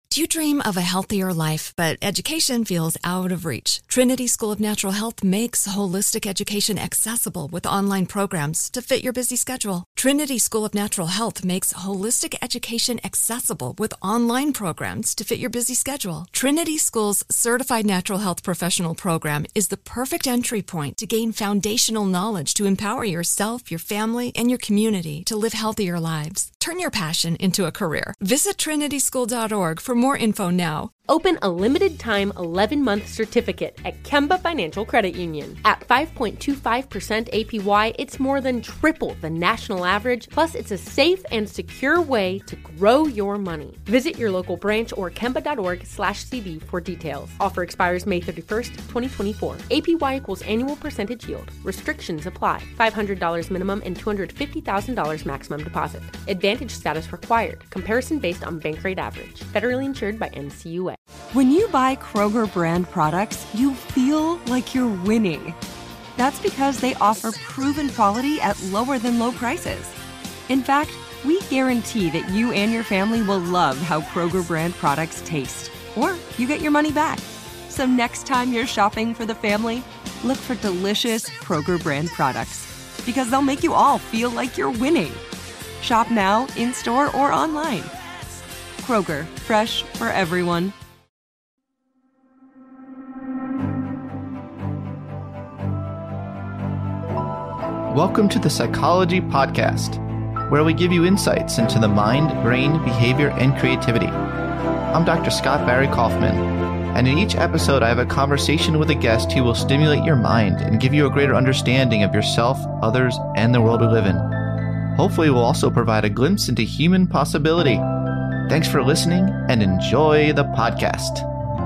Do you dream of a healthier life, but education feels out of reach? Trinity School of Natural Health makes holistic education accessible with online programs to fit your busy schedule. Trinity School of Natural Health makes holistic education accessible with online programs to fit your busy schedule. Trinity School's Certified Natural Health Professional Program is the perfect entry point to gain foundational knowledge to empower yourself, your family, and your community to live healthier lives. Turn your passion into a career. Visit trinityschool.org for more info now. Open a limited-time 11-month certificate at Kemba Financial Credit Union. At 5.25% APY, it's more than triple the national average, plus it's a safe and secure way to grow your money. Visit your local branch or kemba.org/cb for details. Offer expires May 31st, 2024. APY equals annual percentage yield. Restrictions apply. $500 minimum and $250,000 maximum deposit. Advantage status required. Comparison based on bank rate average. Federally insured by NCUA. When you buy Kroger brand products, you feel like you're winning. That's because they offer proven quality at lower than low prices. In fact, we guarantee that you and your family will love how Kroger brand products taste, or you get your money back. So next time you're shopping for the family, look for delicious Kroger brand products, because they'll make you all feel like you're winning. Shop now, in-store, or online. Kroger, fresh for everyone. Welcome to the Psychology Podcast, where we give you insights into the mind, brain, behavior, and creativity. I'm Dr. Scott Barry Kaufman, and in each episode I have a conversation with a guest who will stimulate your mind and give you a greater understanding of yourself, others, and the world we live in. Hopefully we'll also provide a glimpse into human possibility. Thanks for listening and enjoy the podcast.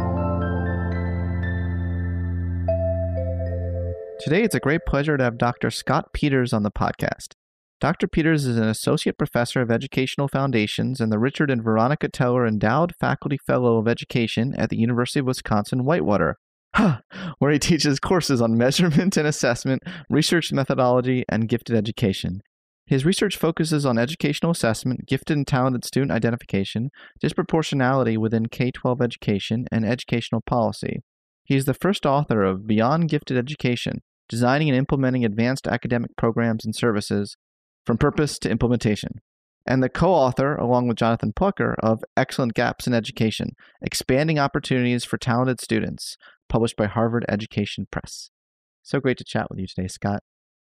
Today, it's a great pleasure to have Dr. Scott Peters on the podcast. Dr. Peters is an Associate Professor of Educational Foundations and the Richard and Veronica Teller Endowed Faculty Fellow of Education at the University of Wisconsin-Whitewater, where he teaches courses on measurement and assessment, research methodology, and gifted education. His research focuses on educational assessment, gifted and talented student identification, disproportionality within K-12 education, and educational policy. He is the first author of Beyond Gifted Education, Designing and Implementing Advanced Academic Programs and Services from Purpose to Implementation, and the co-author, along with Jonathan Plucker, of Excellent Gaps in Education, Expanding Opportunities for Talented Students, published by Harvard Education Press. So great to chat with you today, Scott.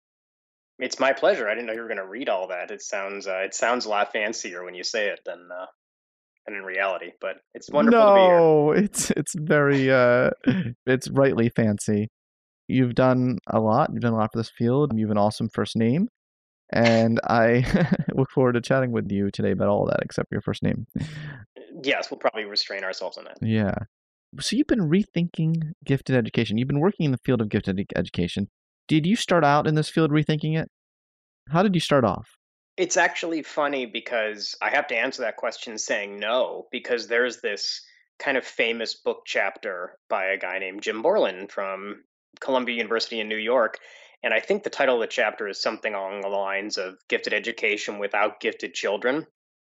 It's my pleasure. I didn't know you were going to read all that. It sounds a lot fancier when you say it than in reality, but it's wonderful to be here. No, it's very it's rightly fancy. You've done a lot. You've done a lot for this field. You have an awesome first name, and I look forward to chatting with you today about all that except your first name. Yes, we'll probably restrain ourselves on that. Yeah. So you've been rethinking gifted education. You've been working in the field of gifted education. Did you start out in this field rethinking it? How did you start off? It's actually funny because I have to answer that question saying no, because there's this kind of famous book chapter by a guy named Jim Borland from Columbia University in New York. And I think the title of the chapter is something along the lines of Gifted Education Without Gifted Children.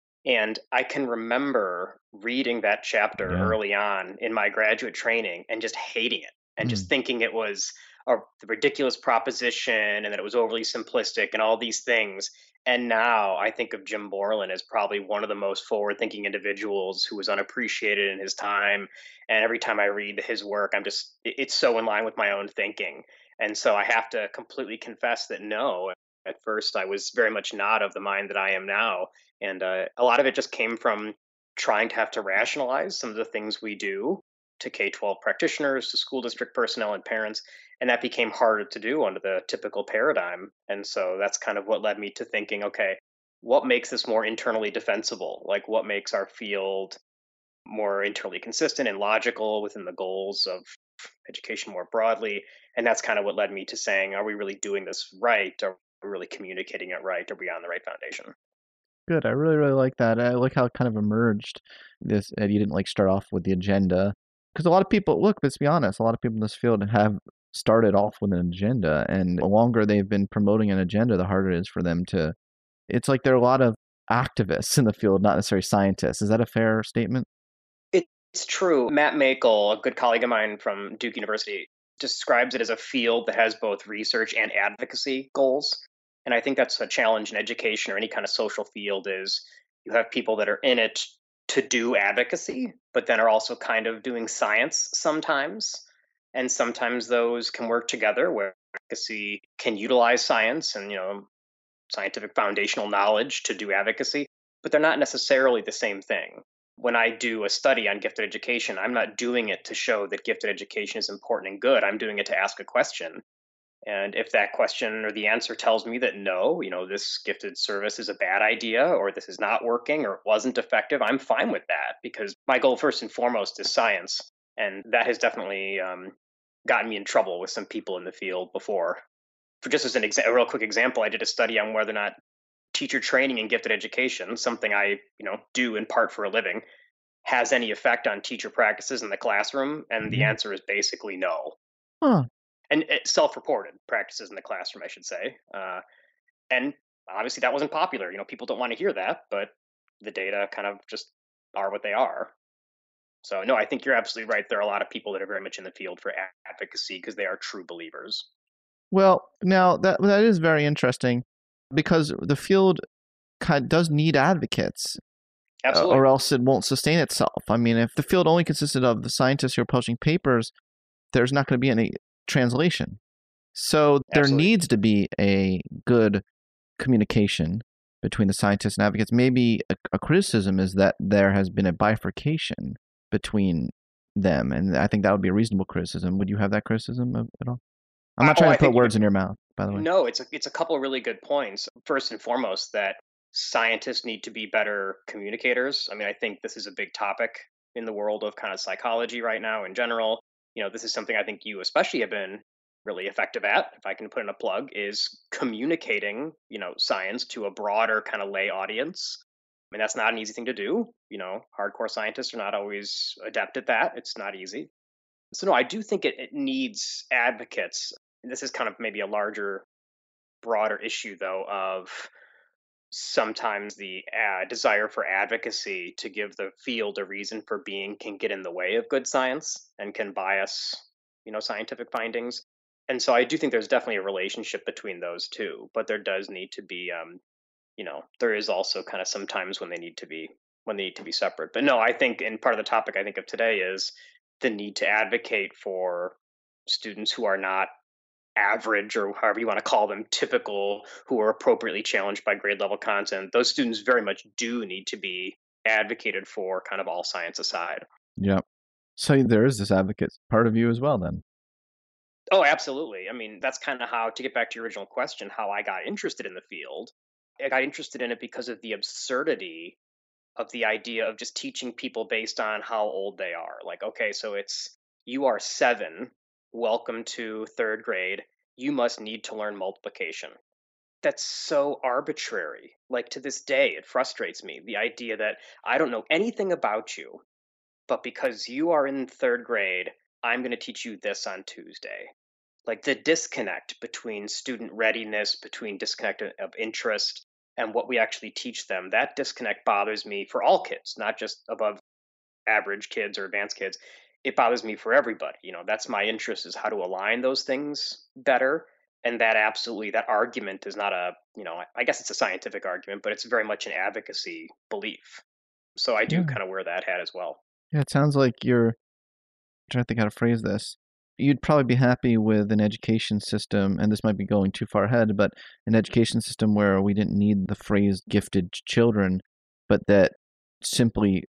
And I can remember reading that chapter early on in my graduate training and just hating it and just thinking it was a ridiculous proposition and that it was overly simplistic and all these things. And now I think of Jim Borland as probably one of the most forward-thinking individuals who was unappreciated in his time. And every time I read his work, it's so in line with my own thinking. And so I have to completely confess that no, at first I was very much not of the mind that I am now. And a lot of it just came from trying to have to rationalize some of the things we do to K-12 practitioners, to school district personnel and parents. And that became harder to do under the typical paradigm. And so that's kind of what led me to thinking, okay, what makes this more internally defensible? Like what makes our field more internally consistent and logical within the goals of education more broadly? And that's kind of what led me to saying, are we really doing this right? Are we really communicating it right? Are we on the right foundation? Good. I really, really like that. I like how it kind of emerged. This, you didn't start off with the agenda. Because a lot of people, let's be honest, a lot of people in this field have started off with an agenda, and the longer they've been promoting an agenda, the harder it is for them to, it's like there are a lot of activists in the field, not necessarily scientists. Is that a fair statement? It It's true. Matt Makel, a good colleague of mine from Duke University, describes it as a field that has both research and advocacy goals. And I think that's a challenge in education or any kind of social field is you have people that are in it to do advocacy, but then are also kind of doing science sometimes. And sometimes those can work together where advocacy can utilize science and, scientific foundational knowledge to do advocacy, but they're not necessarily the same thing. When I do a study on gifted education, I'm not doing it to show that gifted education is important and good. I'm doing it to ask a question. And if that question or the answer tells me that no, this gifted service is a bad idea or this is not working or it wasn't effective, I'm fine with that because my goal first and foremost is science. And that has definitely gotten me in trouble with some people in the field before. For just as a real quick example, I did a study on whether or not teacher training in gifted education, something I, do in part for a living, has any effect on teacher practices in the classroom? And the answer is basically no. Huh. And self-reported practices in the classroom, I should say. And obviously that wasn't popular. People don't want to hear that, but the data kind of just are what they are. So no, I think you're absolutely right. There are a lot of people that are very much in the field for advocacy because they are true believers. Well, now that is very interesting because the field does need advocates. Absolutely. Or else it won't sustain itself. I mean, if the field only consisted of the scientists who are publishing papers, there's not going to be any translation. So there needs to be a good communication between the scientists and advocates. Maybe a criticism is that there has been a bifurcation between them, and I think that would be a reasonable criticism. Would you have that criticism at all? I'm not trying to put words in your mouth, by the way. No, it's a couple of really good points. First and foremost, that scientists need to be better communicators. I mean, I think this is a big topic in the world of kind of psychology right now in general. This is something I think you especially have been really effective at, if I can put in a plug, is communicating, science to a broader kind of lay audience. I mean, that's not an easy thing to do. Hardcore scientists are not always adept at that. It's not easy. So no, I do think it needs advocates. This is kind of maybe a larger, broader issue, though, of sometimes the desire for advocacy to give the field a reason for being can get in the way of good science and can bias, scientific findings. And so I do think there's definitely a relationship between those two, but there does need to be, there is also kind of sometimes when they need to be separate. But no, I think, and part of the topic I think of today is the need to advocate for students who are not average, or however you want to call them, typical, who are appropriately challenged by grade level content. Those students very much do need to be advocated for, kind of all science aside. Yeah. So there is this advocate part of you as well, then. Oh, absolutely. I mean, that's kind of how, to get back to your original question, how I got interested in the field. I got interested in it because of the absurdity of the idea of just teaching people based on how old they are. Like, okay, so you are 7, welcome to 3rd grade, you must need to learn multiplication. That's so arbitrary. Like, to this day, it frustrates me. The idea that I don't know anything about you, but because you are in 3rd grade, I'm going to teach you this on Tuesday. Like, the disconnect between student readiness, between disconnect of interest, and what we actually teach them, that disconnect bothers me for all kids, not just above average kids or advanced kids. It bothers me for everybody. That's my interest, is how to align those things better. And that argument is not I guess it's a scientific argument, but it's very much an advocacy belief. So I do kind of wear that hat as well. Yeah, it sounds like I'm trying to think how to phrase this. You'd probably be happy with an education system, and this might be going too far ahead, but an education system where we didn't need the phrase gifted children, but that simply,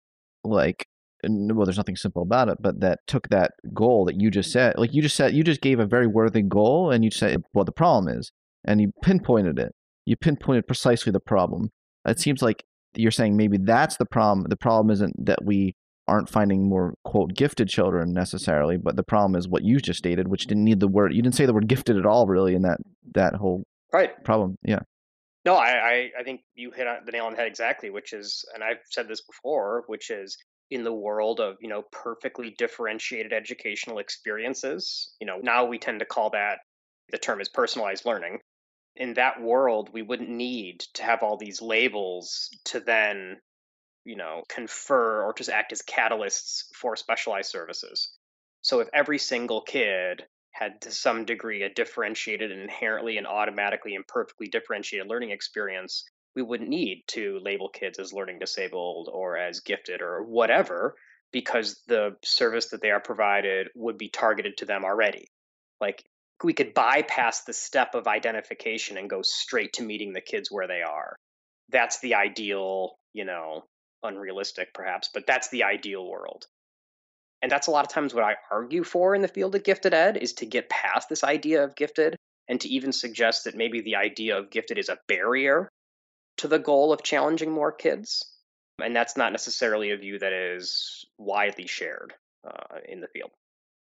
there's nothing simple about it, but that took that goal that you just said. Like you just gave a very worthy goal, and you said what the problem is, and you pinpointed it. You pinpointed precisely the problem. It seems like you're saying maybe that's the problem. The problem isn't that we aren't finding more, quote, gifted children necessarily, but the problem is what you just stated, which didn't need the word. You didn't say the word gifted at all, really, in that whole problem. Yeah. No, I think you hit the nail on the head exactly, which is, and I've said this before, which is in the world of, perfectly differentiated educational experiences, now we tend to call that, the term is personalized learning. In that world, we wouldn't need to have all these labels to then confer or just act as catalysts for specialized services. So if every single kid had to some degree a differentiated and inherently and automatically and perfectly differentiated learning experience, we wouldn't need to label kids as learning disabled or as gifted or whatever, because the service that they are provided would be targeted to them already. Like, we could bypass the step of identification and go straight to meeting the kids where they are. That's the ideal, unrealistic perhaps, but that's the ideal world. And that's a lot of times what I argue for in the field of gifted ed, is to get past this idea of gifted and to even suggest that maybe the idea of gifted is a barrier to the goal of challenging more kids. And that's not necessarily a view that is widely shared in the field.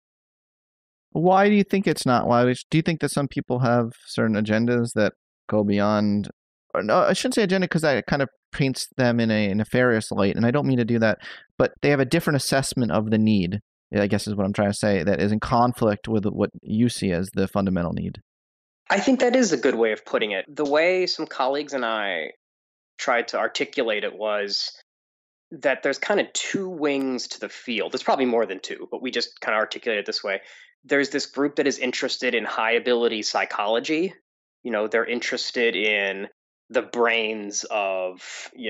Why do you think it's not? Why do you think that some people have certain agendas that go beyond? Or no, I shouldn't say agenda, because that kind of paints them in a nefarious light, and I don't mean to do that. But they have a different assessment of the need, I guess is what I'm trying to say, that is in conflict with what you see as the fundamental need. I think that is a good way of putting it. The way some colleagues and I tried to articulate it was that there's kind of two wings to the field. There's probably more than two, but we just kind of articulate it this way. There's this group that is interested in high ability psychology. They're interested in the brains of,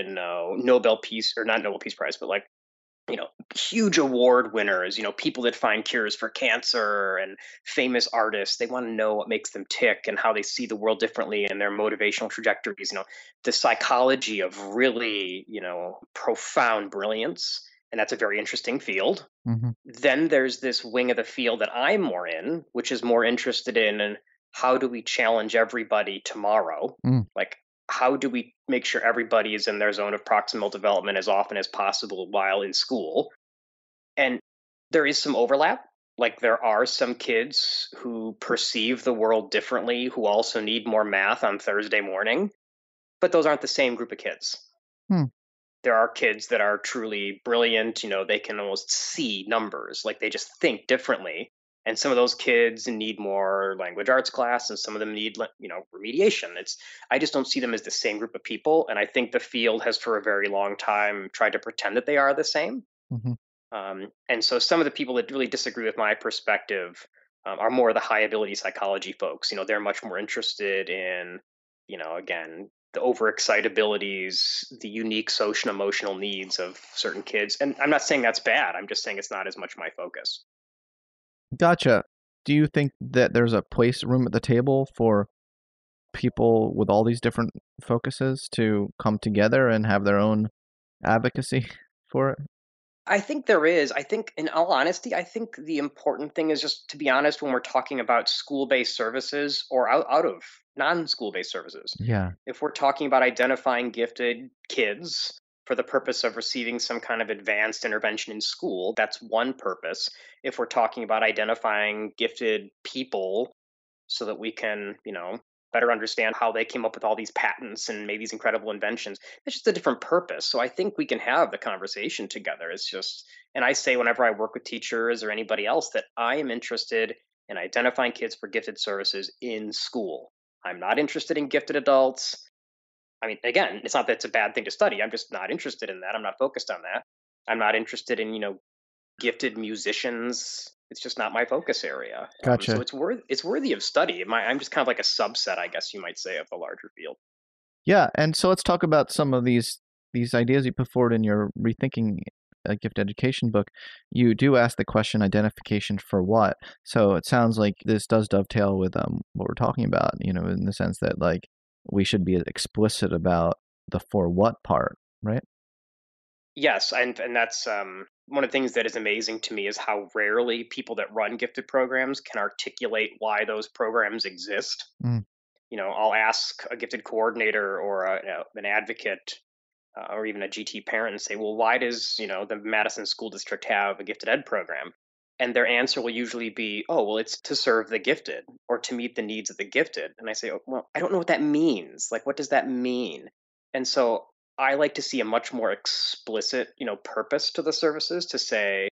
Nobel Peace, or not Nobel Peace Prize, but huge award winners, people that find cures for cancer and famous artists. They want to know what makes them tick and how they see the world differently and their motivational trajectories, the psychology of really, profound brilliance. And that's a very interesting field. Mm-hmm. Then there's this wing of the field that I'm more in, which is more interested in how do we challenge everybody tomorrow? Like, how do we make sure everybody is in their zone of proximal development as often as possible while in school? And there is some overlap. Like, there are some kids who perceive the world differently, who also need more math on Thursday morning, but those aren't the same group of kids. There are kids that are truly brilliant. They can almost see numbers, like they just think differently. And some of those kids need more language arts class, and some of them need, remediation. I just don't see them as the same group of people. And I think the field has for a very long time tried to pretend that they are the same. Mm-hmm. And so some of the people that really disagree with my perspective are more the high ability psychology folks. They're much more interested in, again, the overexcitabilities, the unique social and emotional needs of certain kids. And I'm not saying that's bad. I'm just saying it's not as much my focus. Gotcha. Do you think that there's a room at the table for people with all these different focuses to come together and have their own advocacy for it? I think there is. I think, in all honesty, I think the important thing is just to be honest when we're talking about school-based services or out of non-school-based services. Yeah. If we're talking about identifying gifted kids for the purpose of receiving some kind of advanced intervention in school, that's one purpose. If we're talking about identifying gifted people so that we can, better understand how they came up with all these patents and made these incredible inventions, it's just a different purpose. So I think we can have the conversation together. It's just, and I say whenever I work with teachers or anybody else that I am interested in identifying kids for gifted services in school. I'm not interested in gifted adults. I mean, again, it's not that it's a bad thing to study. I'm just not interested in that. I'm not focused on that. I'm not interested in, gifted musicians. It's just not my focus area. Gotcha. So it's worthy of study. I'm just kind of like a subset, I guess you might say, of the larger field. Yeah, and so let's talk about some of these ideas you put forward in your Rethinking a Gifted Education book. You do ask the question, identification for what? So it sounds like this does dovetail with what we're talking about, in the sense that, like, we should be explicit about the for what part, right? Yes, and that's one of the things that is amazing to me is how rarely people that run gifted programs can articulate why those programs exist. I'll ask a gifted coordinator or an advocate or even a GT parent and say, well, why does, the Madison School District have a gifted ed program? And their answer will usually be, oh, well, it's to serve the gifted or to meet the needs of the gifted. And I say, oh, well, I don't know what that means. Like, what does that mean? And so I like to see a much more explicit, purpose to the services, to say,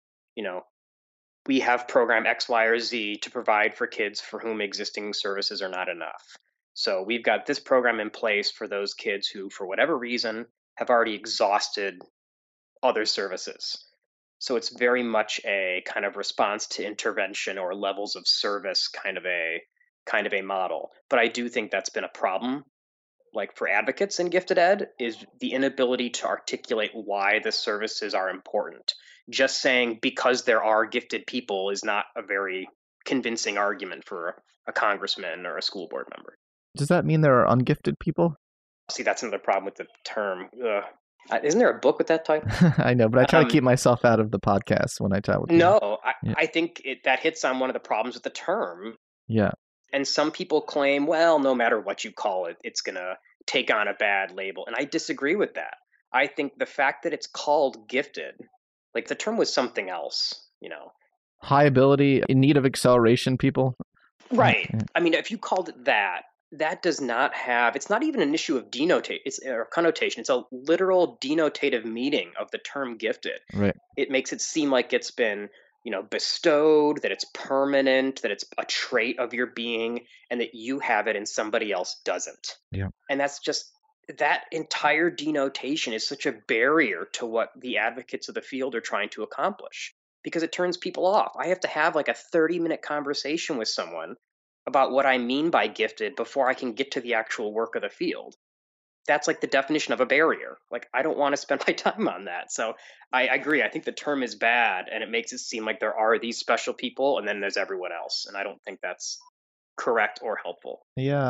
we have program X, Y, or Z to provide for kids for whom existing services are not enough. So we've got this program in place for those kids who, for whatever reason, have already exhausted other services. So it's very much a kind of response to intervention or levels of service kind of a model. But I do think that's been a problem, like for advocates in gifted ed, is the inability to articulate why the services are important. Just saying because there are gifted people is not a very convincing argument for a congressman or a school board member. Does that mean there are ungifted people? See, that's another problem with the term. Isn't there a book with that title? I know, but I try to keep myself out of the podcast when I talk with you. No, I think that hits on one of the problems with the term. Yeah. And some people claim, well, no matter what you call it, it's going to take on a bad label. And I disagree with that. I think the fact that it's called gifted, like the term was something else, High ability, in need of acceleration people. Right. Yeah. I mean, if you called it that does not have, it's not even an issue of connotation. It's a literal denotative meaning of the term gifted. Right. It makes it seem like it's been, bestowed, that it's permanent, that it's a trait of your being, and that you have it and somebody else doesn't. Yeah. And that's just, that entire denotation is such a barrier to what the advocates of the field are trying to accomplish, because it turns people off. I have to have like a 30-minute conversation with someone about what I mean by gifted before I can get to the actual work of the field. That's like the definition of a barrier. Like, I don't want to spend my time on that. So I agree. I think the term is bad, and it makes it seem like there are these special people and then there's everyone else. And I don't think that's correct or helpful. Yeah,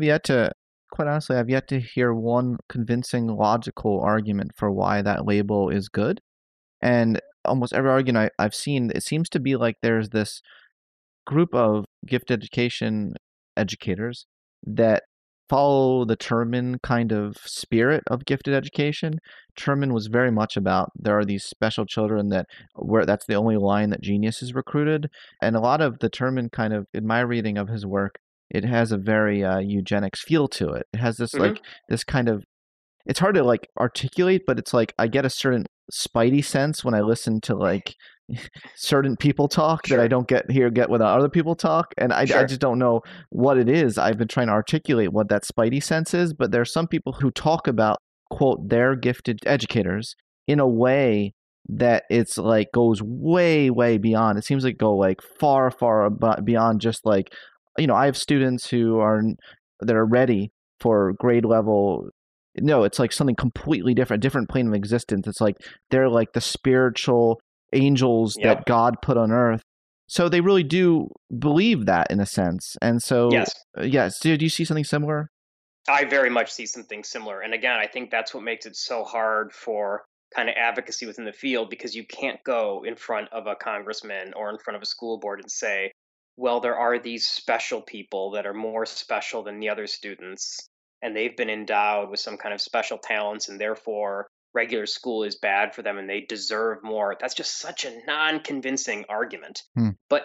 quite honestly, I've yet to hear one convincing logical argument for why that label is good. And almost every argument I've seen, it seems to be like there's this group of gifted education educators that follow the Terman kind of spirit of gifted education. Terman was very much about there are these special children where that's the only line that genius is recruited. And a lot of the Terman kind of, in my reading of his work, it has a very eugenics feel to it. It has this this kind of, it's hard to like articulate, but it's like I get a certain spidey sense when I listen to like certain people talk that I don't get when other people talk, and I just don't know what it is. I've been trying to articulate what that spidey sense is, but there are some people who talk about, quote, their gifted educators in a way that it's like goes way, way beyond. It seems like go like far, far beyond just like, I have students that are ready for grade level. No, it's like something completely different plane of existence. It's like they're like the spiritual angels that God put on earth. So they really do believe that in a sense. And so, yes. Do you see something similar? I very much see something similar. And again, I think that's what makes it so hard for kind of advocacy within the field, because you can't go in front of a congressman or in front of a school board and say, well, there are these special people that are more special than the other students, and they've been endowed with some kind of special talents, and therefore regular school is bad for them and they deserve more. That's just such a non-convincing argument. But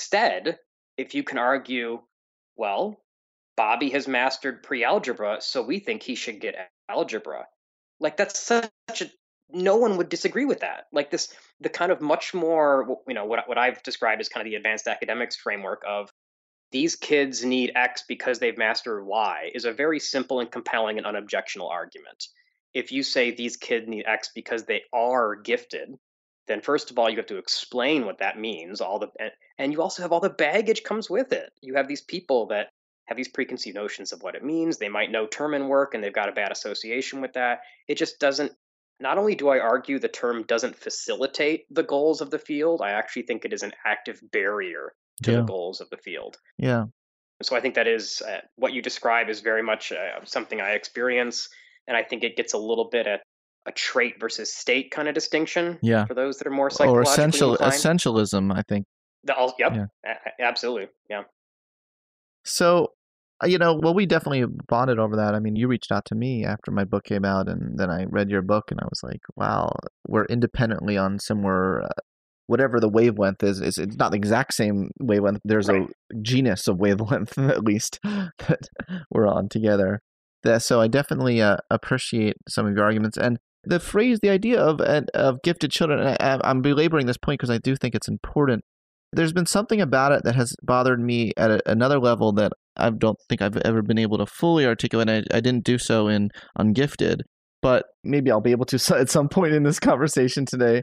if you can argue, well, Bobby has mastered pre-algebra, so we think he should get algebra. Like, that's such a, no one would disagree with that. Like the kind of much more, what I've described as kind of the advanced academics framework of these kids need X because they've mastered Y is a very simple and compelling and unobjectional argument. If you say these kids need X because they are gifted, then first of all, you have to explain what that means. And you also have all the baggage comes with it. You have these people that have these preconceived notions of what it means. They might know Terman work and they've got a bad association with that. It just doesn't, not only do I argue the term doesn't facilitate the goals of the field, I actually think it is an active barrier to the goals of the field. Yeah. So I think that is what you describe is very much something I experience. And I think it gets a little bit at a trait versus state kind of distinction for those that are more psychologically inclined. Essentialism, I think. Absolutely. Yeah. So, we definitely bonded over that. I mean, you reached out to me after my book came out, and then I read your book, and I was like, wow, we're independently on similar, whatever the wavelength is. It's not the exact same wavelength. There's a genus of wavelength, at least, that we're on together. So I definitely appreciate some of your arguments. And the idea of gifted children, and I'm belaboring this point because I do think it's important. There's been something about it that has bothered me at another level that I don't think I've ever been able to fully articulate. I didn't do so in Ungifted. but maybe I'll be able to at some point in this conversation today.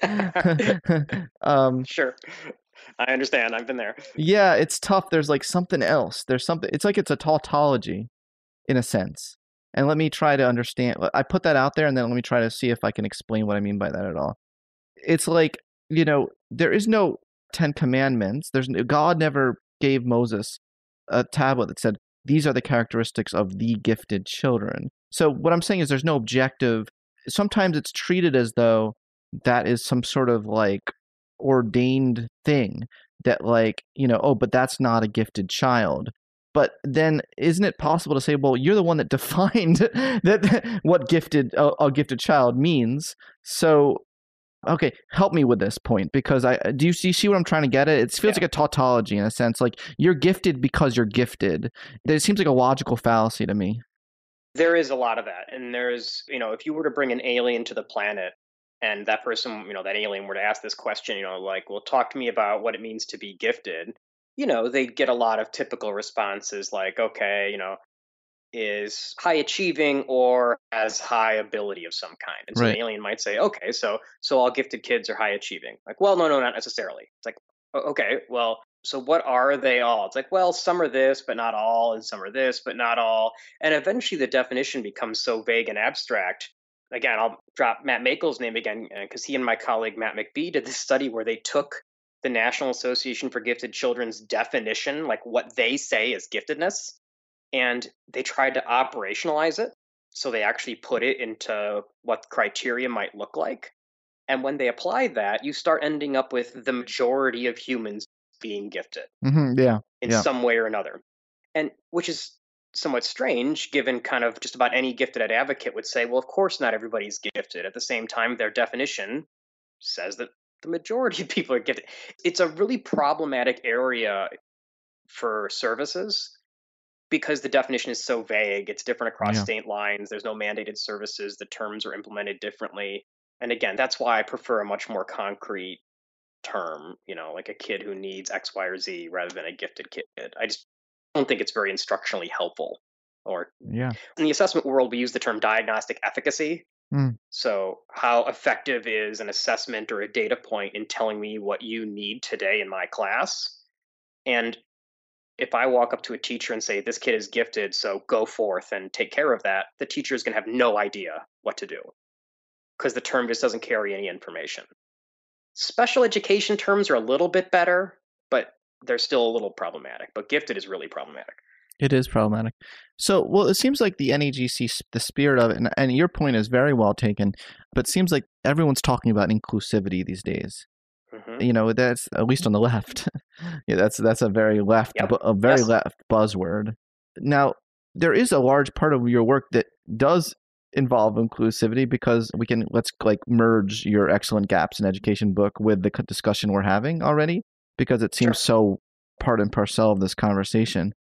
Sure. I understand. I've been there. Yeah, it's tough. There's like something else. There's something. It's like it's a tautology in a sense. And let me try to understand. I put that out there, and then let me try to see if I can explain what I mean by that at all. It's like, there is no 10 commandments. God never gave Moses a tablet that said, these are the characteristics of the gifted children. So what I'm saying is there's no objective. Sometimes it's treated as though that is some sort of like ordained thing that like, but that's not a gifted child. But then isn't it possible to say, well, you're the one that defined that what a gifted child means. So, okay, help me with this point, because do you see what I'm trying to get at? It feels like a tautology in a sense, like you're gifted because you're gifted. It seems like a logical fallacy to me. There is a lot of that. And there's, if you were to bring an alien to the planet and that person, that alien were to ask this question, like, well, talk to me about what it means to be gifted. They'd get a lot of typical responses like, okay, is high achieving or has high ability of some kind. And so Right. an alien might say, okay, so all gifted kids are high achieving. Like, well, no, not necessarily. It's like, okay, well, so what are they all? It's like, well, some are this, but not all, and some are this, but not all. And eventually the definition becomes so vague and abstract. Again, I'll drop Matt Makel's name again, because he and my colleague Matt McBee did this study where they took the National Association for Gifted Children's definition, like what they say is giftedness, and they tried to operationalize it. So they actually put it into what criteria might look like. And when they apply that, you start ending up with the majority of humans being gifted in some way or another. And which is somewhat strange, given kind of just about any gifted ed advocate would say, well, of course not everybody's gifted. At the same time, their definition says that the majority of people are gifted. It's a really problematic area for services because the definition is so vague. It's different across state lines. There's no mandated services. The terms are implemented differently. And again, that's why I prefer a much more concrete term, like a kid who needs X, Y, or Z rather than a gifted kid. I just don't think it's very instructionally helpful. Or in the assessment world, we use the term diagnostic efficacy. So how effective is an assessment or a data point in telling me what you need today in my class? And if I walk up to a teacher and say, this kid is gifted, so go forth and take care of that, the teacher is going to have no idea what to do because the term just doesn't carry any information. Special education terms are a little bit better, but they're still a little problematic. But gifted is really problematic. It is problematic. So, well, it seems like the NAGC, the spirit of it, and your point is very well taken, but it seems like everyone's talking about inclusivity these days. Mm-hmm. That's at least on the left. That's a very left, left buzzword. Now, there is a large part of your work that does involve inclusivity because let's merge your Excellent Gaps in Education book with the discussion we're having already, because it seems so part and parcel of this conversation.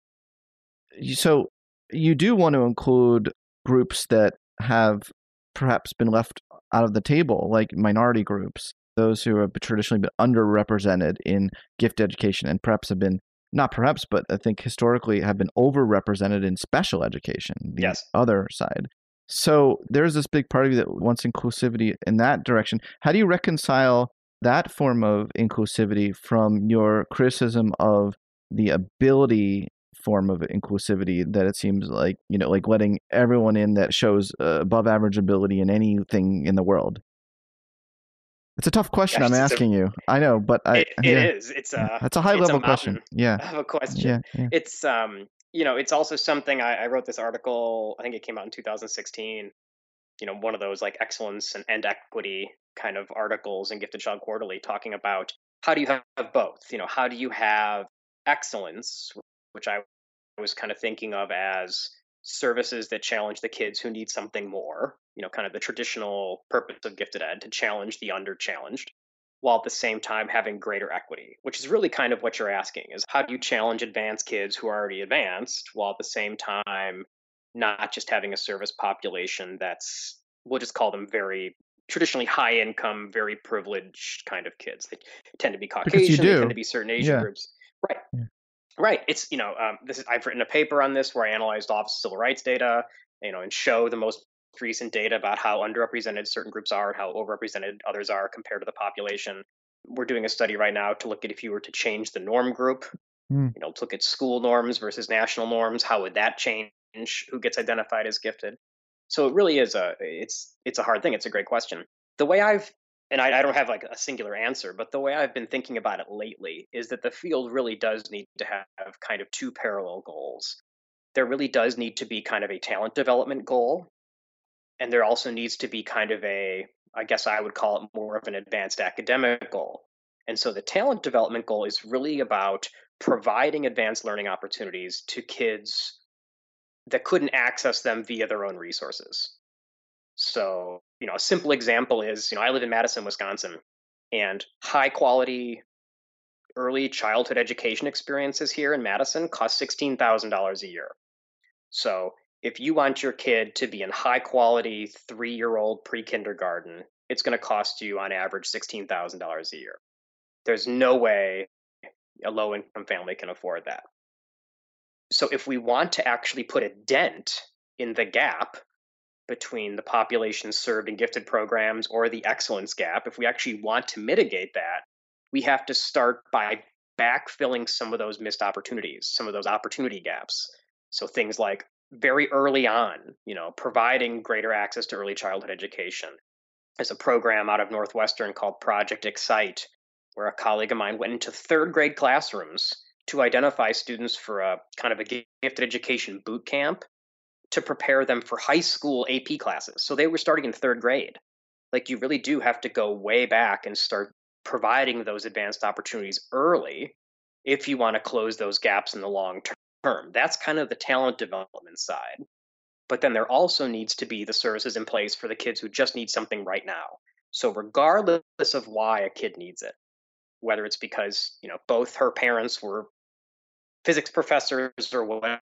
So you do want to include groups that have perhaps been left out of the table, like minority groups, those who have traditionally been underrepresented in gifted education and perhaps have been, not perhaps, but I think historically have been overrepresented in special education, the other side. So there's this big part of you that wants inclusivity in that direction. How do you reconcile that form of inclusivity from your criticism of the ability form of inclusivity that it seems like, like letting everyone in that shows above average ability in anything in the world? It's a tough question I'm asking you. I know, but it is. It's that's a high level question. Yeah. I have a question. Yeah. It's it's also something I wrote this article, I think it came out in 2016, one of those like excellence and equity kind of articles in Gifted Child Quarterly talking about how do you have both? How do you have excellence, which I was kind of thinking of as services that challenge the kids who need something more, kind of the traditional purpose of gifted ed, to challenge the under-challenged, while at the same time having greater equity, which is really kind of what you're asking, is how do you challenge advanced kids who are already advanced, while at the same time not just having a service population that's, we'll just call them very traditionally high income, very privileged kind of kids. They tend to be Caucasian, they tend to be certain Asian groups. Right. Yeah. Right. It's, I've written a paper on this where I analyzed Office of Civil Rights data, and show the most recent data about how underrepresented certain groups are and how overrepresented others are compared to the population. We're doing a study right now to look at if you were to change the norm group, to look at school norms versus national norms, how would that change who gets identified as gifted? So it really is it's a hard thing. It's a great question. The way I don't have like a singular answer, but the way I've been thinking about it lately is that the field really does need to have kind of two parallel goals. There really does need to be kind of a talent development goal. And there also needs to be kind of I guess I would call it more of an advanced academic goal. And so the talent development goal is really about providing advanced learning opportunities to kids that couldn't access them via their own resources. So, a simple example is, I live in Madison, Wisconsin, and high quality early childhood education experiences here in Madison cost $16,000 a year. So if you want your kid to be in high quality 3-year-old pre-kindergarten, it's going to cost you on average $16,000 a year. There's no way a low income family can afford that. So if we want to actually put a dent in the gap between the population served in gifted programs or the excellence gap, if we actually want to mitigate that, we have to start by backfilling some of those missed opportunities, some of those opportunity gaps. So things like very early on, providing greater access to early childhood education. There's a program out of Northwestern called Project Excite, where a colleague of mine went into third grade classrooms to identify students for a kind of a gifted education boot camp to prepare them for high school AP classes. So they were starting in third grade. Like, you really do have to go way back and start providing those advanced opportunities early if you want to close those gaps in the long term. That's kind of the talent development side. But then there also needs to be the services in place for the kids who just need something right now. So regardless of why a kid needs it, whether it's because, both her parents were physics professors or whatever,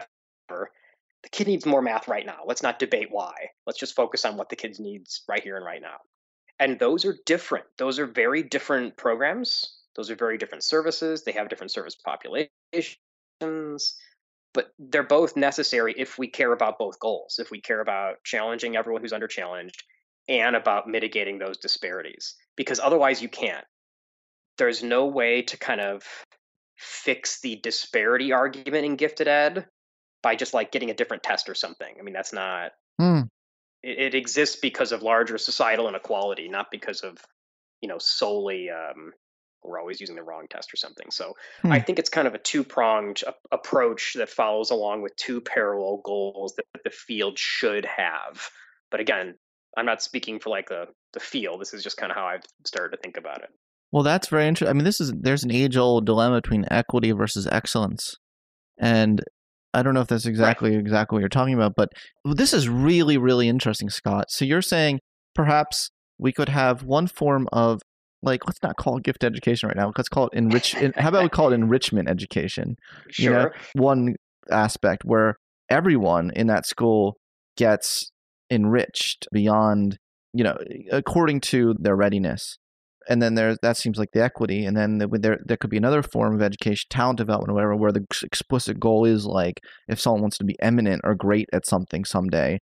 the kid needs more math right now. Let's not debate why. Let's just focus on what the kid needs right here and right now. And those are different. Those are very different programs. Those are very different services. They have different service populations, but they're both necessary if we care about both goals, if we care about challenging everyone who's under-challenged and about mitigating those disparities, because otherwise you can't. There's no way to kind of fix the disparity argument in gifted ed by just like getting a different test or something. I mean, that's not, it exists because of larger societal inequality, not because of, solely, we're always using the wrong test or something. So I think it's kind of a two-pronged approach that follows along with two parallel goals that the field should have. But again, I'm not speaking for like the field. This is just kind of how I've started to think about it. Well, that's very interesting. I mean, there's an age-old dilemma between equity versus excellence. And I don't know if that's exactly what you're talking about, but this is really, really interesting, Scott. So you're saying perhaps we could have one form of, like, let's not call it gift education right now. Let's call it how about we call it enrichment education? Sure. One aspect where everyone in that school gets enriched beyond, according to their readiness. And then that seems like the equity. And then there could be another form of education, talent development or whatever, where the explicit goal is like, if someone wants to be eminent or great at something someday,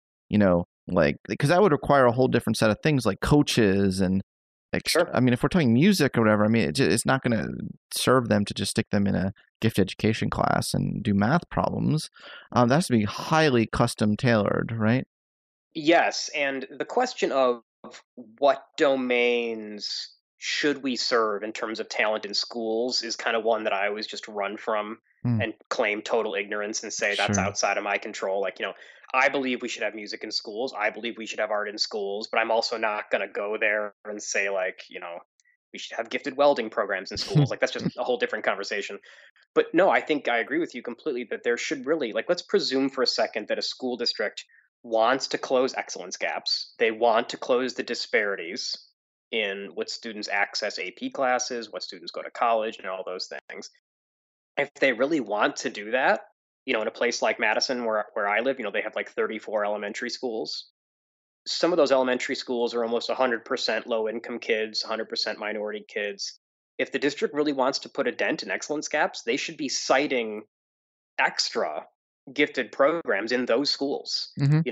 because that would require a whole different set of things like coaches and, Sure. I mean, if we're talking music or whatever, I mean, it's not going to serve them to just stick them in a gift education class and do math problems. That has to be highly custom tailored, right? Yes. And the question of what domains should we serve in terms of talent in schools is kind of one that I always just run from and claim total ignorance and say that's outside of my control. Like, I believe we should have music in schools. I believe we should have art in schools, but I'm also not going to go there and say like, we should have gifted welding programs in schools. Like, that's just a whole different conversation. But no, I think I agree with you completely that there should really, like, let's presume for a second that a school district wants to close excellence gaps. They want to close the disparities in what students access AP classes, what students go to college, and all those things. If they really want to do that, in a place like Madison, where I live, they have like 34 elementary schools. Some of those elementary schools are almost 100% low-income kids, 100% minority kids. If the district really wants to put a dent in excellence gaps, they should be citing extra gifted programs in those schools.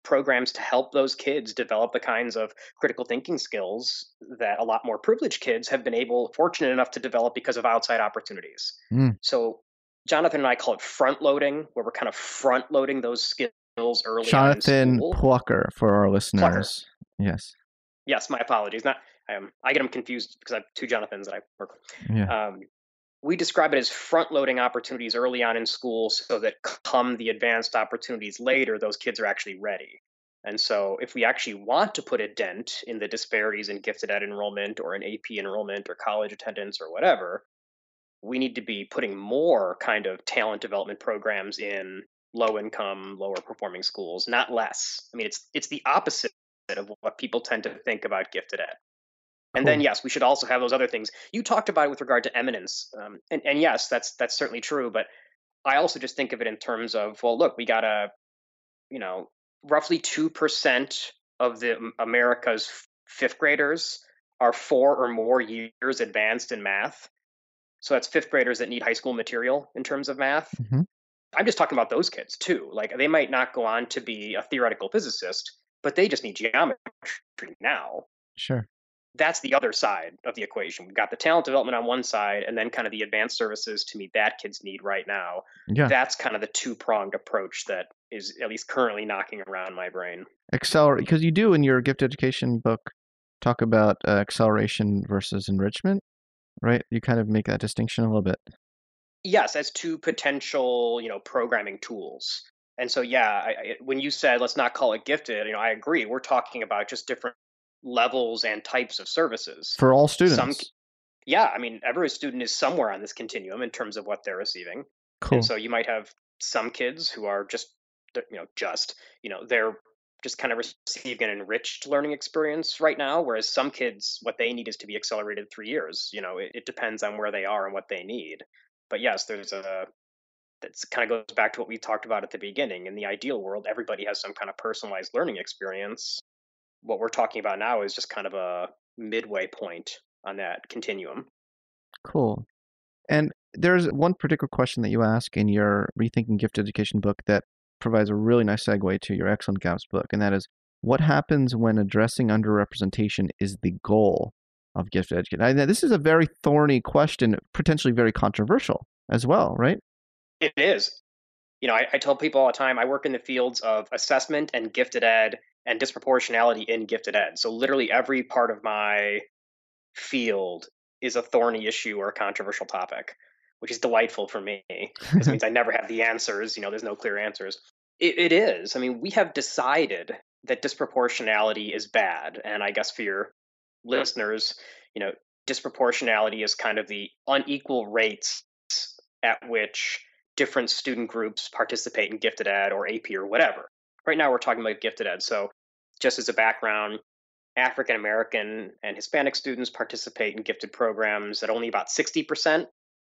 programs to help those kids develop the kinds of critical thinking skills that a lot more privileged kids have been fortunate enough to develop because of outside opportunities. So Jonathan and I call it front loading, where we're kind of front loading those skills early on in Jonathan school. Plucker for our listeners. Plucker. Yes, my apologies. I get them confused because I have two Jonathans that I work with. Yeah. We describe it as front loading opportunities early on in school so that come the advanced opportunities later, those kids are actually ready. And so if we actually want to put a dent in the disparities in gifted ed enrollment or in AP enrollment or college attendance or whatever, we need to be putting more kind of talent development programs in low income, lower performing schools, not less. I mean, it's the opposite of what people tend to think about gifted ed. And then, yes, we should also have those other things. You talked about it with regard to eminence. And yes, that's certainly true. But I also just think of it in terms of, well, look, we got roughly 2% of America's fifth graders are 4 or more years advanced in math. So that's fifth graders that need high school material in terms of math. Mm-hmm. I'm just talking about those kids too. Like, they might not go on to be a theoretical physicist, but they just need geometry now. Sure. That's the other side of the equation. We've got the talent development on one side, and then kind of the advanced services to meet that kid's need right now. Yeah. That's kind of the two-pronged approach that is at least currently knocking around my brain. Accelerate, because you do in your gifted education book talk about acceleration versus enrichment, right? You kind of make that distinction a little bit. Yes, as two potential, programming tools. And so, when you said let's not call it gifted, I agree. We're talking about just different levels and types of services for all students. Every student is somewhere on this continuum in terms of what they're receiving. Cool. And so you might have some kids who are they're just kind of receiving an enriched learning experience right now, whereas some kids, what they need is to be accelerated 3 years. It depends on where they are and what they need. But yes, that kind of goes back to what we talked about at the beginning. In the ideal world, everybody has some kind of personalized learning experience. What we're talking about now is just kind of a midway point on that continuum. Cool. And there's one particular question that you ask in your Rethinking Gifted Education book that provides a really nice segue to your Excellent Gaps book, and that is, what happens when addressing underrepresentation is the goal of gifted education? This is a very thorny question, potentially very controversial as well, right? It is. I tell people all the time, I work in the fields of assessment and gifted ed and disproportionality in gifted ed. So literally every part of my field is a thorny issue or a controversial topic, which is delightful for me because it means I never have the answers. There's no clear answers. It is. I mean, we have decided that disproportionality is bad. And I guess for your listeners, disproportionality is kind of the unequal rates at which different student groups participate in gifted ed or AP or whatever. Right now, we're talking about gifted ed. So just as a background, African American and Hispanic students participate in gifted programs at only about 60%,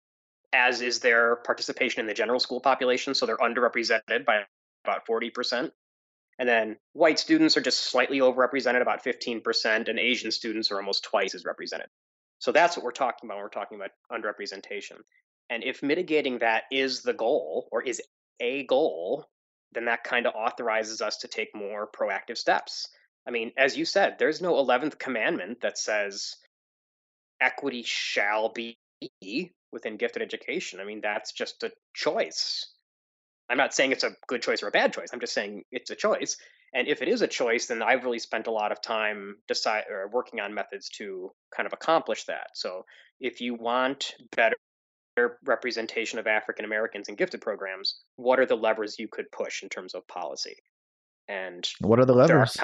as is their participation in the general school population. So they're underrepresented by about 40%. And then white students are just slightly overrepresented, about 15%, and Asian students are almost twice as represented. So that's what we're talking about when we're talking about underrepresentation. And if mitigating that is the goal, or is a goal, then that kind of authorizes us to take more proactive steps. I mean, as you said, there's no 11th commandment that says equity shall be within gifted education. I mean, that's just a choice. I'm not saying it's a good choice or a bad choice. I'm just saying it's a choice. And if it is a choice, then I've really spent a lot of time working on methods to kind of accomplish that. So if you want better representation of African Americans in gifted programs, what are the levers you could push in terms of policy? And what are the levers?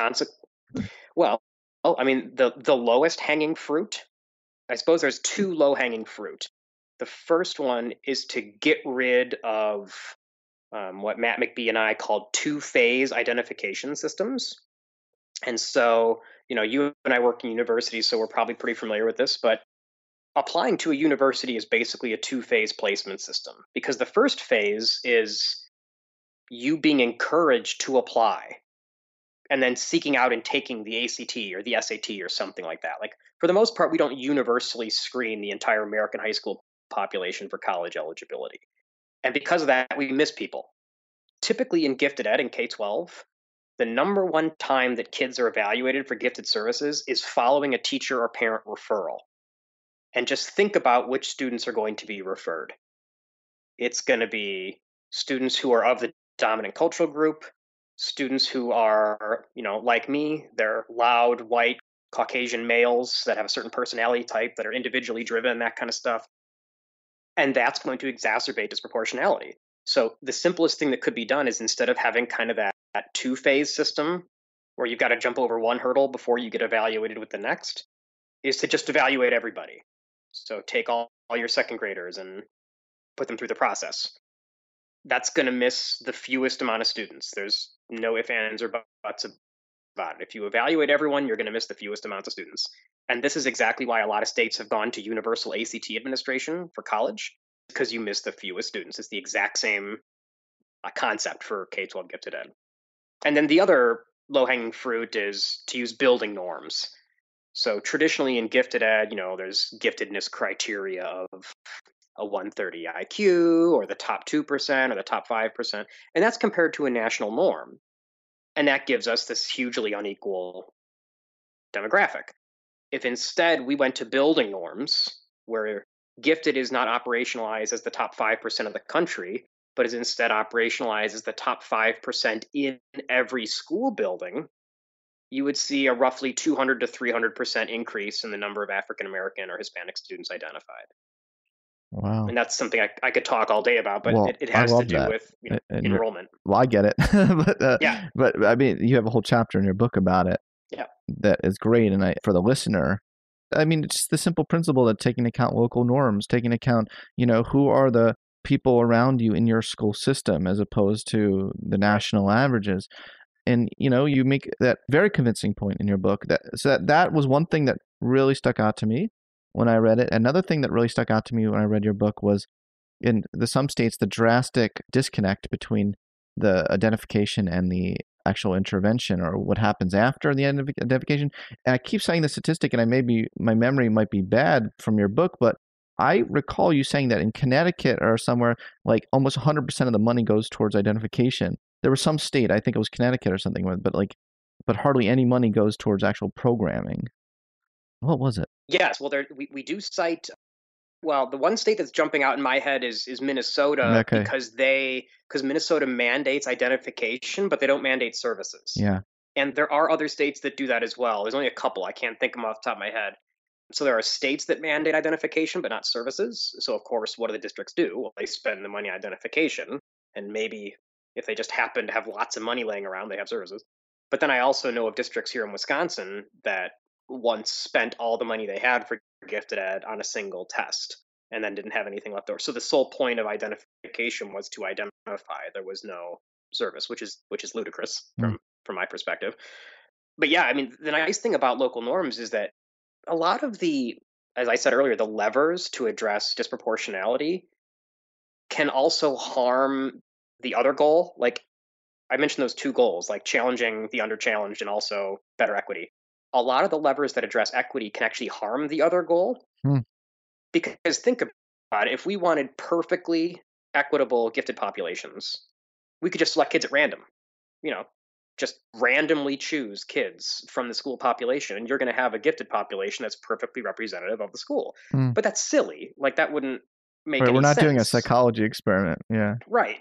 Well, I mean, the lowest hanging fruit, I suppose there's two low hanging fruit. The first one is to get rid of what Matt McBee and I called two-phase identification systems. And so, you and I work in universities, so we're probably pretty familiar with this, but applying to a university is basically a two-phase placement system, because the first phase is you being encouraged to apply and then seeking out and taking the ACT or the SAT or something like that. Like, for the most part, we don't universally screen the entire American high school population for college eligibility. And because of that, we miss people. Typically in gifted ed in K-12, the number one time that kids are evaluated for gifted services is following a teacher or parent referral. And just think about which students are going to be referred. It's going to be students who are of the dominant cultural group, students who are, like me, they're loud, white, Caucasian males that have a certain personality type, that are individually driven, that kind of stuff. And that's going to exacerbate disproportionality. So the simplest thing that could be done is, instead of having kind of that two-phase system where you've got to jump over one hurdle before you get evaluated with the next, is to just evaluate everybody. So take all your second graders and put them through the process. That's going to miss the fewest amount of students. There's no ifs, ands, or buts about it. If you evaluate everyone, you're going to miss the fewest amounts of students. And this is exactly why a lot of states have gone to universal ACT administration for college, because you miss the fewest students. It's the exact same concept for K-12 gifted ed. And then the other low-hanging fruit is to use building norms. So traditionally in gifted ed, there's giftedness criteria of a 130 IQ, or the top 2%, or the top 5%, and that's compared to a national norm. And that gives us this hugely unequal demographic. If instead we went to building norms, where gifted is not operationalized as the top 5% of the country, but is instead operationalized as the top 5% in every school building, you would see a roughly 200 to 300% increase in the number of African American or Hispanic students identified. Wow. And that's something I could talk all day about, but Well, it has to do that. with enrollment. Well, I get it. Yeah. But I mean, you have a whole chapter in your book about it. Yeah. That is great. And for the listener, I mean, it's just the simple principle that taking account local norms, taking account, who are the people around you in your school system as opposed to the national averages. And, you make that very convincing point in your book. That was one thing that really stuck out to me when I read it. Another thing that really stuck out to me when I read your book was, in some states, the drastic disconnect between the identification and the actual intervention, or what happens after the identification. And I keep saying the statistic, and my memory might be bad from your book, but I recall you saying that in Connecticut or somewhere, like almost 100% of the money goes towards identification. There was some state, I think it was Connecticut or something, but hardly any money goes towards actual programming. What was it? Yes, well, we do cite. Well, the one state that's jumping out in my head is Minnesota, Okay. because Minnesota mandates identification, but they don't mandate services. Yeah. And there are other states that do that as well. There's only a couple. I can't think of them off the top of my head. So there are states that mandate identification, but not services. So of course, what do the districts do? Well, they spend the money on identification, and maybe if they just happen to have lots of money laying around, they have services. But then I also know of districts here in Wisconsin that once spent all the money they had for gifted ed on a single test, and then didn't have anything left over. So the sole point of identification was to identify. There was no service, which is ludicrous from my perspective. But yeah, I mean, the nice thing about local norms is that a lot of as I said earlier, the levers to address disproportionality can also harm the other goal. Like I mentioned, those two goals, like challenging the under-challenged and also better equity. A lot of the levers that address equity can actually harm the other goal. Because think about it, if we wanted perfectly equitable gifted populations, we could just select kids at random, just randomly choose kids from the school population, and you're going to have a gifted population that's perfectly representative of the school. But that's silly. Like that wouldn't make any sense. We're not doing a psychology experiment. Yeah. Right.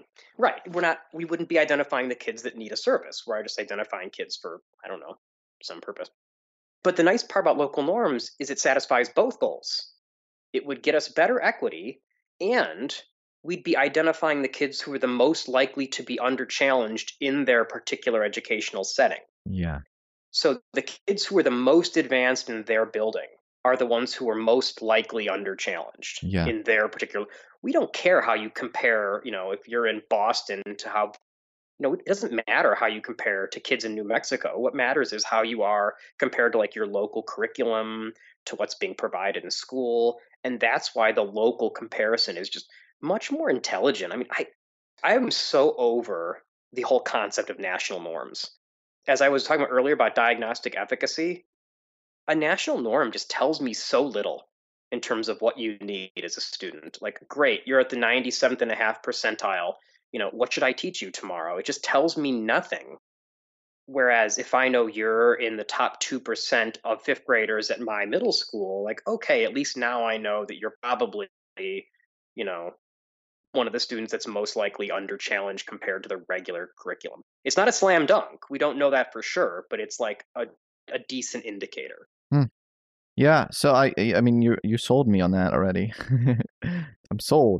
We wouldn't be identifying the kids that need a service. We're just identifying kids for, I don't know, some purpose. But the nice part about local norms is it satisfies both goals. It would get us better equity, and we'd be identifying the kids who are the most likely to be under-challenged in their particular educational setting. Yeah. So the kids who are the most advanced in their building are the ones who are most likely under-challenged in their particular. We don't care how you compare, if you're in Boston to how, it doesn't matter how you compare to kids in New Mexico. What matters is how you are compared to like your local curriculum, to what's being provided in school. And that's why the local comparison is just much more intelligent. I mean, I am so over the whole concept of national norms. As I was talking about earlier about diagnostic efficacy, a national norm just tells me so little in terms of what you need as a student. Like, great, you're at the 97th and a half percentile. What should I teach you tomorrow? It just tells me nothing. Whereas if I know you're in the top 2% of fifth graders at my middle school, like, okay, at least now I know that you're probably, you know, one of the students that's most likely under challenged compared to the regular curriculum. It's not a slam dunk. We don't know that for sure, but it's like a decent indicator. Yeah, so I mean you sold me on that already. I'm sold.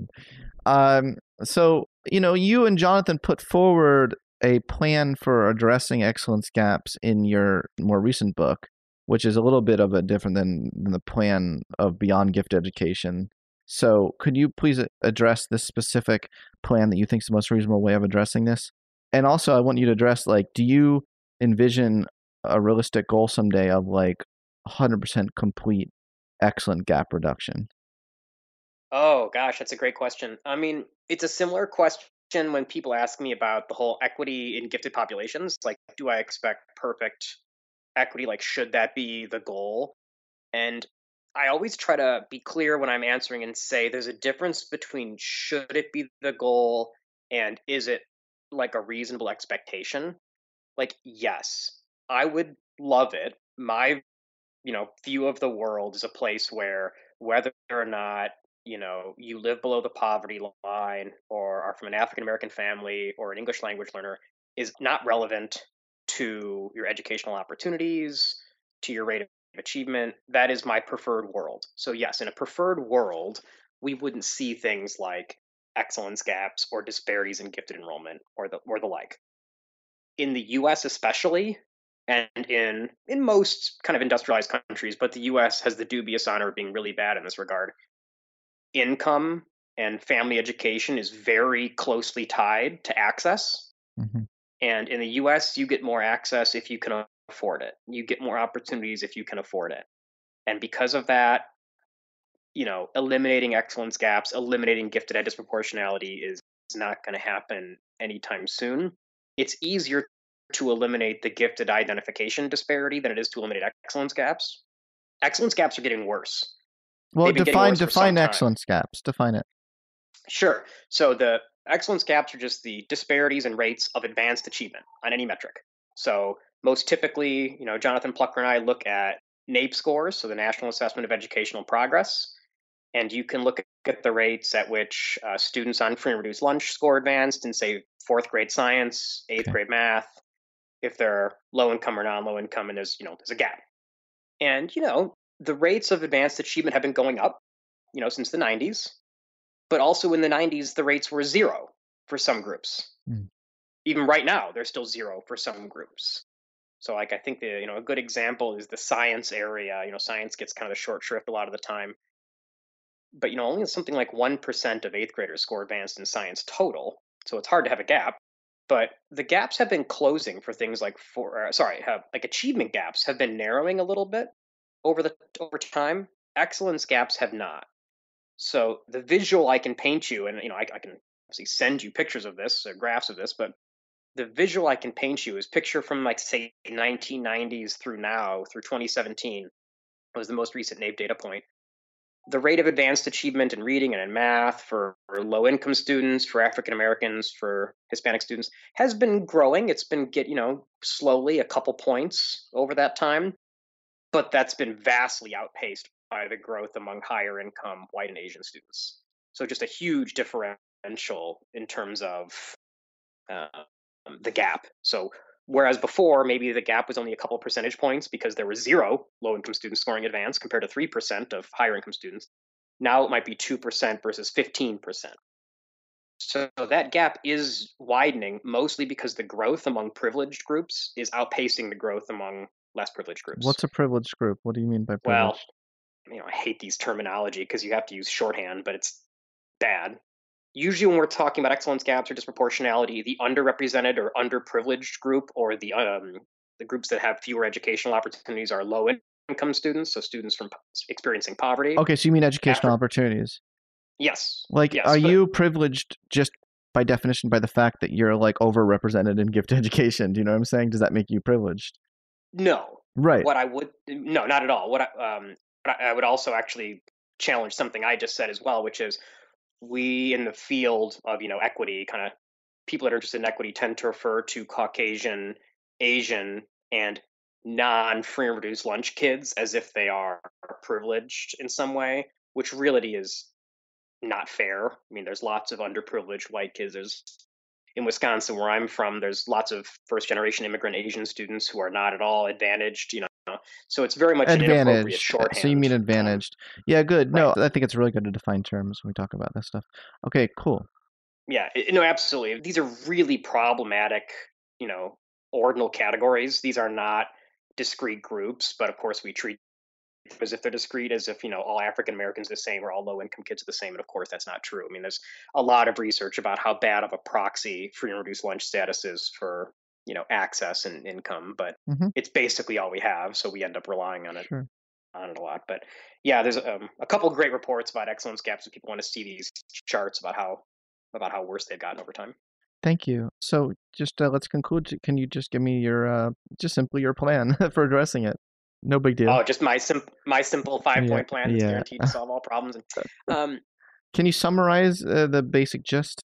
So you and Jonathan put forward a plan for addressing excellence gaps in your more recent book, which is a little bit of a different than the plan of Beyond Gift Education. So could you please address this specific plan that you think is the most reasonable way of addressing this? And also, I want you to address, like, do you envision a realistic goal someday of like 100% complete excellent gap reduction? Oh, gosh, that's a great question. I mean, it's a similar question when people ask me about the whole equity in gifted populations. Like, do I expect perfect equity? Like, should that be the goal? And I always try to be clear when I'm answering and say there's a difference between should it be the goal and is it like a reasonable expectation? Like, yes, I would love it. My, view of the world is a place where whether or not, you live below the poverty line or are from an African American family or an English language learner is not relevant to your educational opportunities, to your rate of achievement. That is my preferred world. So yes, in a preferred world, we wouldn't see things like excellence gaps or disparities in gifted enrollment or the like. In the US especially, and in most kind of industrialized countries, but the US has the dubious honor of being really bad in this regard. Income and family education is very closely tied to access. Mm-hmm. And in the US, you get more access if you can afford it. You get more opportunities if you can afford it. And because of that, eliminating excellence gaps, eliminating gifted ed disproportionality is not going to happen anytime soon. It's easier to eliminate the gifted identification disparity than it is to eliminate excellence gaps. Excellence gaps are getting worse. Well, define excellence gaps. Define it. Sure. So the excellence gaps are just the disparities in rates of advanced achievement on any metric. So most typically, Jonathan Plucker and I look at NAEP scores, so the National Assessment of Educational Progress, and you can look at the rates at which students on free and reduced lunch score advanced in, say, fourth grade science, eighth grade math, if they're low income or non-low income, and there's a gap. And, the rates of advanced achievement have been going up, since the 90s. But also in the 90s, the rates were zero for some groups. Even right now, they're still zero for some groups. So, I think a good example is the science area. Science gets kind of the short shrift a lot of the time. But, only something like 1% of eighth graders score advanced in science total. So it's hard to have a gap. But the gaps have been closing for things like achievement gaps have been narrowing a little bit over time. Excellence gaps have not. So the visual I can paint you, and I can obviously send you pictures of this, graphs of this, but the visual I can paint you is picture from say 1990s through now, through 2017 was the most recent NAEP data point. The rate of advanced achievement in reading and in math for low-income students, for African Americans, for Hispanic students has been growing. It's been slowly a couple points over that time, but that's been vastly outpaced by the growth among higher income white and Asian students. So just a huge differential in terms of the gap. So whereas before, maybe the gap was only a couple percentage points because there were zero low-income students scoring advanced compared to 3% of higher-income students. Now it might be 2% versus 15%. So that gap is widening, mostly because the growth among privileged groups is outpacing the growth among less privileged groups. What's a privileged group? What do you mean by privileged? Well, I hate these terminology because you have to use shorthand, but it's bad. Usually when we're talking about excellence gaps or disproportionality, the underrepresented or underprivileged group or the groups that have fewer educational opportunities are low-income students, so students from experiencing poverty. Okay, so you mean educational opportunities? Yes. Are you privileged just by definition by the fact that you're overrepresented in gifted education? Do you know what I'm saying? Does that make you privileged? No. Right. No, not at all. I would also actually challenge something I just said as well, which is we in the field of, equity, kind of people that are interested in equity tend to refer to Caucasian Asian and non-free and reduced lunch kids as if they are privileged in some way, which really is not fair. I mean, there's lots of underprivileged white kids. In Wisconsin, where I'm from, there's lots of first-generation immigrant Asian students who are not at all advantaged, So it's very much an inappropriate shorthand. So you mean advantaged. Yeah, good. Right. No, I think it's really good to define terms when we talk about this stuff. Okay, cool. Yeah, no, absolutely. These are really problematic, ordinal categories. These are not discrete groups, but of course we treat them as if they're discrete, as if, all African Americans are the same or all low-income kids are the same. And of course, that's not true. I mean, there's a lot of research about how bad of a proxy free and reduced lunch status is for, access and income, but it's basically all we have. So we end up relying on it. Sure. On it a lot. But yeah, there's a couple of great reports about excellence gaps if people want to see these charts about how worse they've gotten over time. Thank you. So just let's conclude. Can you just give me your just simply your plan for addressing it? No big deal. Oh, just my simple 5-point plan is guaranteed to solve all problems. And, can you summarize the basic gist?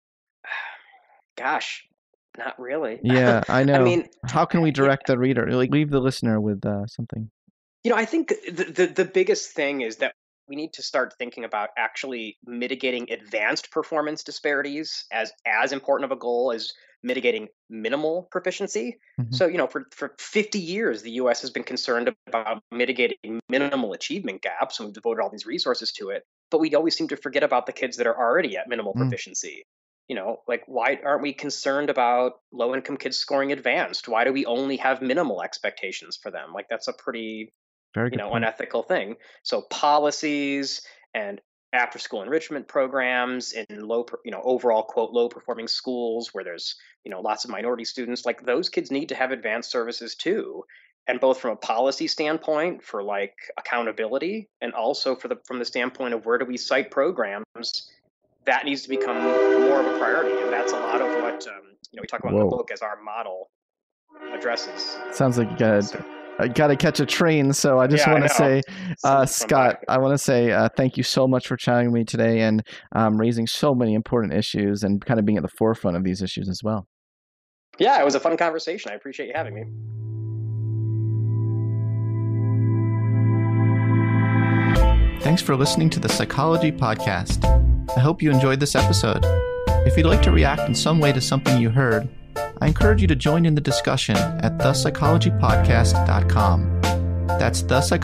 Gosh, not really. Yeah, I know. I mean, how can we direct the reader? Leave the listener with something. I think the biggest thing is that we need to start thinking about actually mitigating advanced performance disparities as important of a goal as mitigating minimal proficiency. So, for 50 years, the U.S. has been concerned about mitigating minimal achievement gaps, and we've devoted all these resources to it. But we always seem to forget about the kids that are already at minimal proficiency. Why aren't we concerned about low-income kids scoring advanced? Why do we only have minimal expectations for them? That's a pretty unethical thing. So policies and after-school enrichment programs in overall, quote, low-performing schools where there's, lots of minority students, those kids need to have advanced services too. And both from a policy standpoint for accountability and also from the standpoint of where do we cite programs, that needs to become more of a priority. And that's a lot of what, we talk about in the book as our model addresses. Sounds like I got to catch a train, so I just want to say, Scott, I want to say thank you so much for chatting with me today and raising so many important issues and kind of being at the forefront of these issues as well. Yeah, it was a fun conversation. I appreciate you having me. Thanks for listening to the Psychology Podcast. I hope you enjoyed this episode. If you'd like to react in some way to something you heard, I encourage you to join in the discussion at thepsychologypodcast.com. That's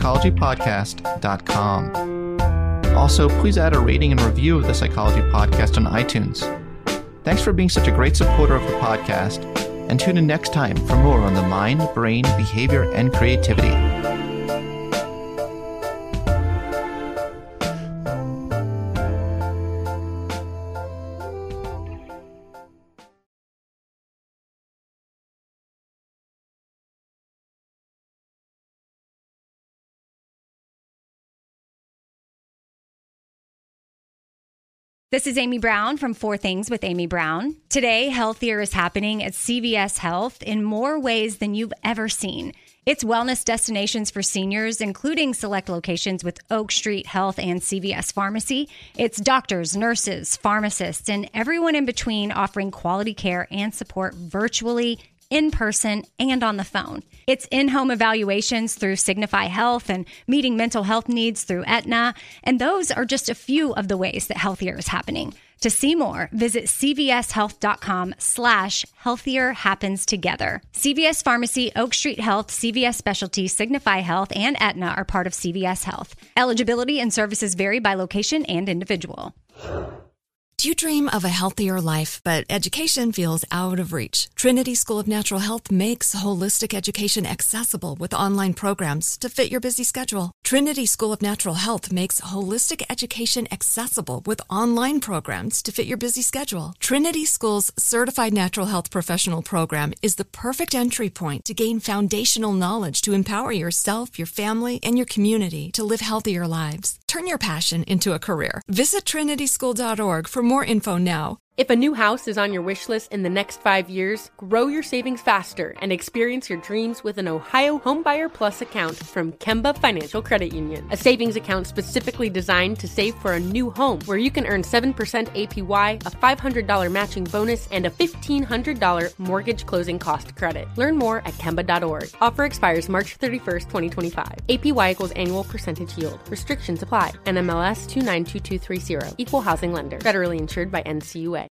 thepsychologypodcast.com. Also, please add a rating and review of the Psychology Podcast on iTunes. Thanks for being such a great supporter of the podcast, and tune in next time for more on the mind, brain, behavior, and creativity. This is Amy Brown from 4 Things with Amy Brown. Today, healthier is happening at CVS Health in more ways than you've ever seen. It's wellness destinations for seniors, including select locations with Oak Street Health and CVS Pharmacy. It's doctors, nurses, pharmacists, and everyone in between offering quality care and support virtually, in person, and on the phone. It's in-home evaluations through Signify Health and meeting mental health needs through Aetna. And those are just a few of the ways that healthier is happening. To see more, visit cvshealth.com/healthier happens together. CVS Pharmacy, Oak Street Health, CVS Specialty, Signify Health, and Aetna are part of CVS Health. Eligibility and services vary by location and individual. Do you dream of a healthier life, but education feels out of reach? Trinity School of Natural Health makes holistic education accessible with online programs to fit your busy schedule. Trinity School of Natural Health makes holistic education accessible with online programs to fit your busy schedule. Trinity School's Certified Natural Health Professional Program is the perfect entry point to gain foundational knowledge to empower yourself, your family, and your community to live healthier lives. Turn your passion into a career. Visit trinityschool.org for more info now. If a new house is on your wish list in the next 5 years, grow your savings faster and experience your dreams with an Ohio Homebuyer Plus account from Kemba Financial Credit Union. A savings account specifically designed to save for a new home, where you can earn 7% APY, a $500 matching bonus, and a $1,500 mortgage closing cost credit. Learn more at Kemba.org. Offer expires March 31st, 2025. APY equals annual percentage yield. Restrictions apply. NMLS 292230. Equal housing lender. Federally insured by NCUA.